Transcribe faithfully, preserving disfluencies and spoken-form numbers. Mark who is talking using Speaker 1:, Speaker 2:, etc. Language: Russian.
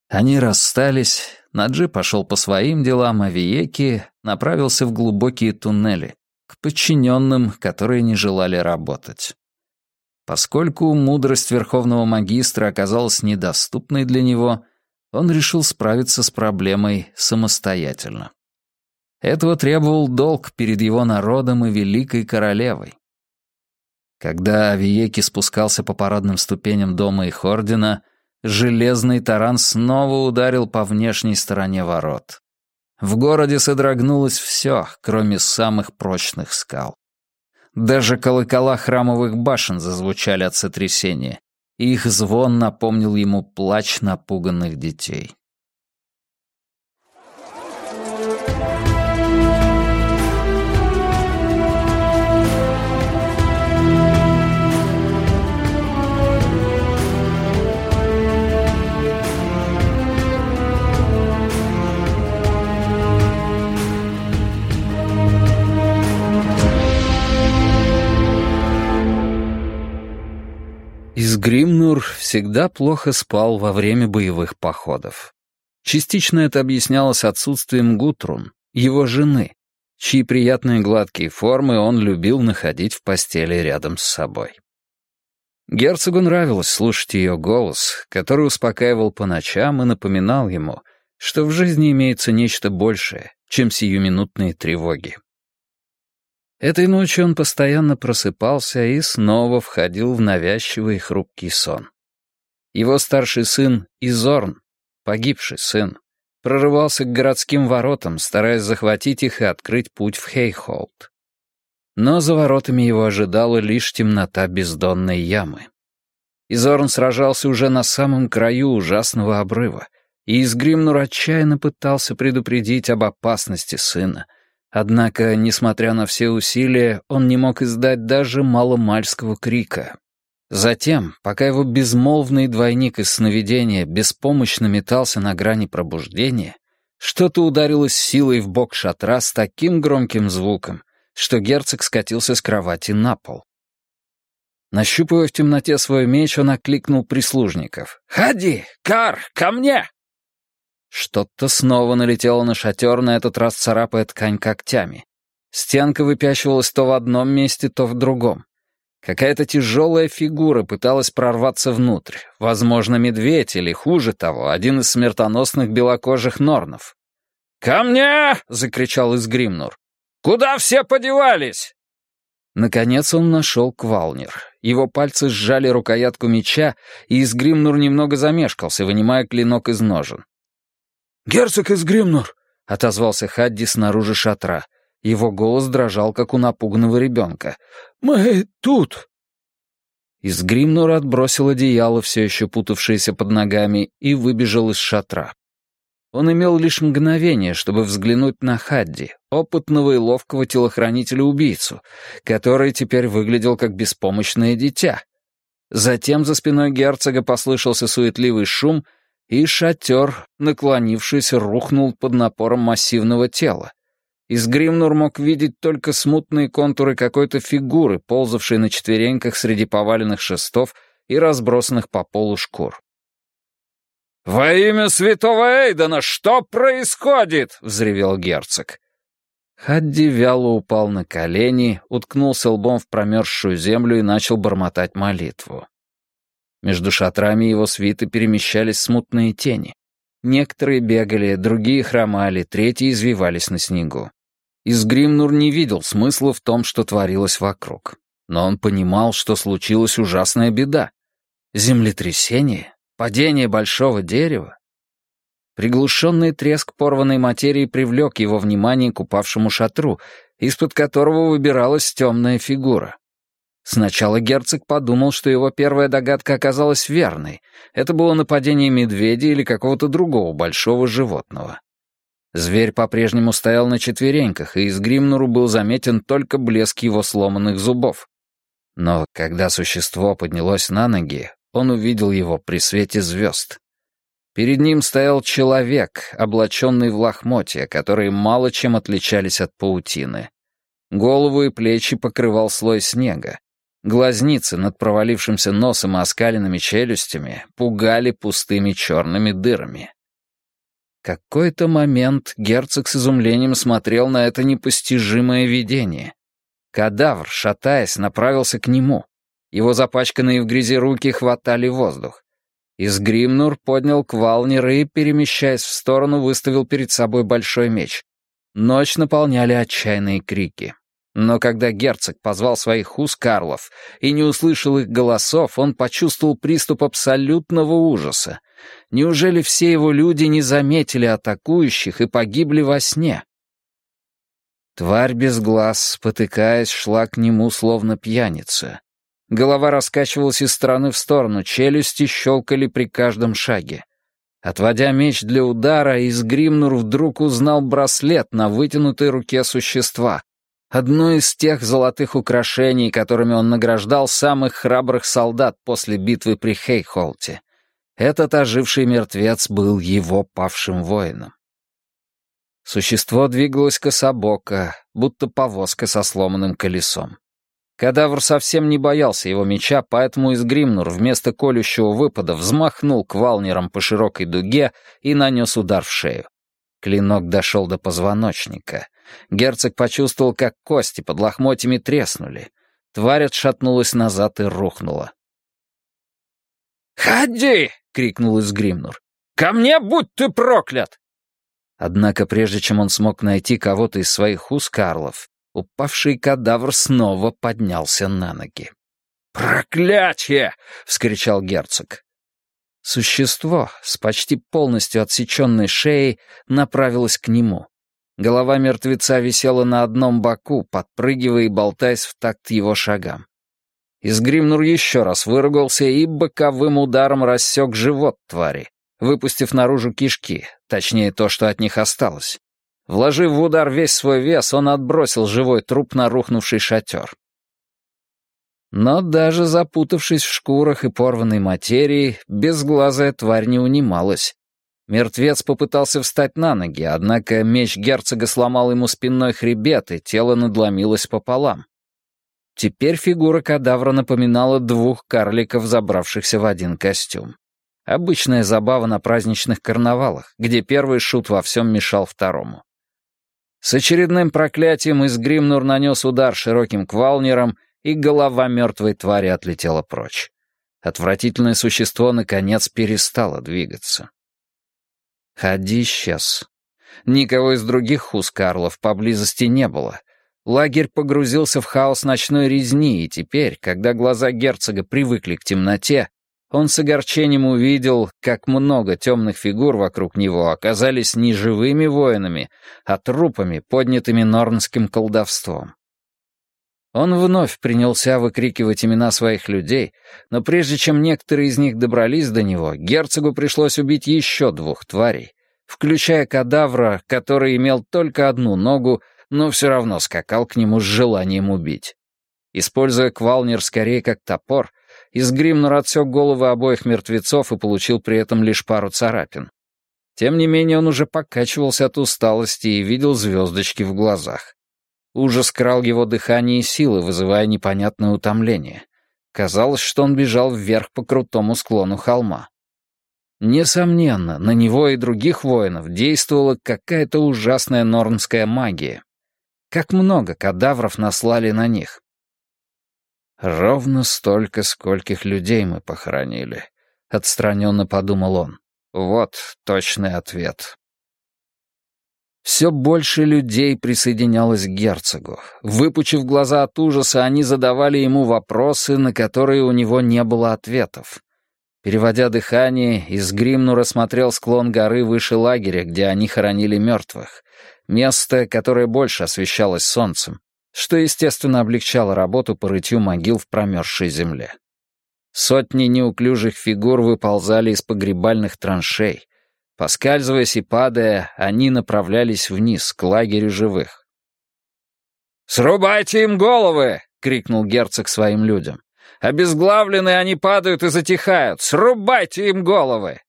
Speaker 1: Они расстались, Наджи пошел по своим делам, а Виеки направился в глубокие туннели, к подчиненным, которые не желали работать. Поскольку мудрость Верховного Магистра оказалась недоступной для него, он решил справиться с проблемой самостоятельно. Этого требовал долг перед его народом и великой королевой. Когда Виеки спускался по парадным ступеням дома их ордена, железный таран снова ударил по внешней стороне ворот. В городе содрогнулось все, кроме самых прочных скал. Даже колокола храмовых башен зазвучали от сотрясения, и их звон напомнил ему плач напуганных детей. Изгримнур всегда плохо спал во время боевых походов. Частично это объяснялось отсутствием Гутрун, его жены, чьи приятные гладкие формы он любил находить в постели рядом с собой. Герцогу нравилось слушать ее голос, который успокаивал по ночам и напоминал ему, что в жизни имеется нечто большее, чем сиюминутные тревоги. Этой ночью он постоянно просыпался и снова входил в навязчивый и хрупкий сон. Его старший сын Изорн, погибший сын, прорывался к городским воротам, стараясь захватить их и открыть путь в Хейхолд. Но за воротами его ожидала лишь темнота бездонной ямы. Изорн сражался уже на самом краю ужасного обрыва, и Изгримнур отчаянно пытался предупредить об опасности сына. Однако, несмотря на все усилия, он не мог издать даже маломальского крика. Затем, пока его безмолвный двойник из сновидения беспомощно метался на грани пробуждения, что-то ударилось силой в бок шатра с таким громким звуком, что герцог скатился с кровати на пол. Нащупывая в темноте свой меч, он окликнул прислужников. «Хади! Кар! Ко мне!» Что-то снова налетело на шатер, на этот раз царапая ткань когтями. Стенка выпячивалась то в одном месте, то в другом. Какая-то тяжелая фигура пыталась прорваться внутрь. Возможно, медведь или, хуже того, один из смертоносных белокожих норнов. «Ко мне!» — закричал Изгримнур. «Куда все подевались?» Наконец он нашел Квалнир. Его пальцы сжали рукоятку меча, и Изгримнур немного замешкался, вынимая клинок из ножен. «Герцог Изгримнур!» — отозвался Хадди снаружи шатра. Его голос дрожал, как у напуганного ребенка. «Мы тут!» Изгримнур отбросил одеяло, все еще путавшееся под ногами, и выбежал из шатра. Он имел лишь мгновение, чтобы взглянуть на Хадди, опытного и ловкого телохранителя-убийцу, который теперь выглядел как беспомощное дитя. Затем за спиной герцога послышался суетливый шум, и шатер, наклонившись, рухнул под напором массивного тела. Изгримнур мог видеть только смутные контуры какой-то фигуры, ползавшей на четвереньках среди поваленных шестов и разбросанных по полу шкур. «Во имя святого Эйдена, что происходит?» — взревел герцог. Хадди вяло упал на колени, уткнулся лбом в промерзшую землю и начал бормотать молитву. Между шатрами его свиты перемещались смутные тени. Некоторые бегали, другие хромали, третьи извивались на снегу. Изгримнур не видел смысла в том, что творилось вокруг. Но он понимал, что случилась ужасная беда. Землетрясение? Падение большого дерева? Приглушенный треск порванной материи привлек его внимание к упавшему шатру, из-под которого выбиралась темная фигура. Сначала герцог подумал, что его первая догадка оказалась верной. Это было нападение медведя или какого-то другого большого животного. Зверь по-прежнему стоял на четвереньках, и Изгримнуру был заметен только блеск его сломанных зубов. Но когда существо поднялось на ноги, он увидел его при свете звезд. Перед ним стоял человек, облаченный в лохмотья, которые мало чем отличались от паутины. Голову и плечи покрывал слой снега. Глазницы над провалившимся носом и оскаленными челюстями пугали пустыми черными дырами. Какой-то момент герцог с изумлением смотрел на это непостижимое видение. Кадавр, шатаясь, направился к нему. Его запачканные в грязи руки хватали воздух. Изгримнур поднял Квалнир и, перемещаясь в сторону, выставил перед собой большой меч. Ночь наполняли отчаянные крики. Но когда герцог позвал своих хускарлов и не услышал их голосов, он почувствовал приступ абсолютного ужаса. Неужели все его люди не заметили атакующих и погибли во сне? Тварь без глаз, спотыкаясь, шла к нему словно пьяница. Голова раскачивалась из стороны в сторону, челюсти щелкали при каждом шаге. Отводя меч для удара, Изгримнур вдруг узнал браслет на вытянутой руке существа. Одно из тех золотых украшений, которыми он награждал самых храбрых солдат после битвы при Хейхолте. Этот оживший мертвец был его павшим воином. Существо двигалось кособоко, будто повозка со сломанным колесом. Кадавр совсем не боялся его меча, поэтому Изгримнур вместо колющего выпада взмахнул Квалниром по широкой дуге и нанес удар в шею. Клинок дошел до позвоночника. Герцог почувствовал, как кости под лохмотьями треснули. Тварь отшатнулась назад и рухнула. «Ходи!» — крикнул Изгримнур. «Ко мне будь ты проклят!» Однако прежде чем он смог найти кого-то из своих хускарлов, упавший кадавр снова поднялся на ноги. «Проклятие!» — вскричал герцог. Существо с почти полностью отсеченной шеей направилось к нему. Голова мертвеца висела на одном боку, подпрыгивая и болтаясь в такт его шагам. Изгримнур еще раз выругался и боковым ударом рассек живот твари, выпустив наружу кишки, точнее то, что от них осталось. Вложив в удар весь свой вес, он отбросил живой труп на рухнувший шатер. Но даже запутавшись в шкурах и порванной материи, безглазая тварь не унималась. Мертвец попытался встать на ноги, однако меч герцога сломал ему спинной хребет, и тело надломилось пополам. Теперь фигура кадавра напоминала двух карликов, забравшихся в один костюм. Обычная забава на праздничных карнавалах, где первый шут во всем мешал второму. С очередным проклятием Изгримнур нанес удар широким квалниром, и голова мертвой твари отлетела прочь. Отвратительное существо, наконец, перестало двигаться. Хади исчез. Никого из других хускарлов поблизости не было. Лагерь погрузился в хаос ночной резни, и теперь, когда глаза герцога привыкли к темноте, он с огорчением увидел, как много темных фигур вокруг него оказались не живыми воинами, а трупами, поднятыми норнским колдовством. Он вновь принялся выкрикивать имена своих людей, но прежде чем некоторые из них добрались до него, герцогу пришлось убить еще двух тварей, включая кадавра, который имел только одну ногу, но все равно скакал к нему с желанием убить. Используя Квалнир скорее как топор, Изгримнур отсек головы обоих мертвецов и получил при этом лишь пару царапин. Тем не менее он уже покачивался от усталости и видел звездочки в глазах. Ужас крал его дыхание и силы, вызывая непонятное утомление. Казалось, что он бежал вверх по крутому склону холма. Несомненно, на него и других воинов действовала какая-то ужасная норнская магия. Как много кадавров наслали на них. «Ровно столько, скольких людей мы похоронили», — отстраненно подумал он. «Вот точный ответ». Все больше людей присоединялось к герцогу. Выпучив глаза от ужаса, они задавали ему вопросы, на которые у него не было ответов. Переводя дыхание, Изгримнур осмотрел склон горы выше лагеря, где они хоронили мертвых. Место, которое больше освещалось солнцем, что, естественно, облегчало работу по рытью могил в промерзшей земле. Сотни неуклюжих фигур выползали из погребальных траншей. Поскальзываясь и падая, они направлялись вниз, к лагерю живых. «Срубайте им головы!» — крикнул герцог своим людям. «Обезглавленные они падают и затихают! Срубайте им головы!»